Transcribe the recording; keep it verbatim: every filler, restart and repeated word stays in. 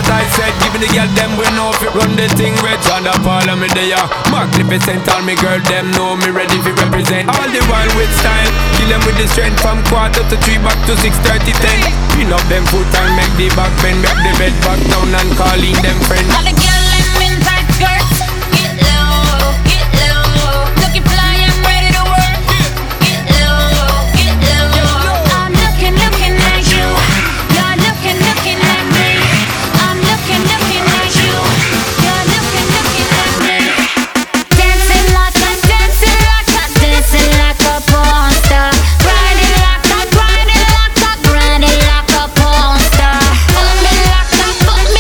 what I said. Giving the girl them we know if it run the thing red. John the parliament there. Magnificent, all me girl them know me ready to represent. All the while with style, kill them with the strength. From quarter to three back to six thirty ten. Pin up them foot and make the back bend. Make the bed back down and calling them friends.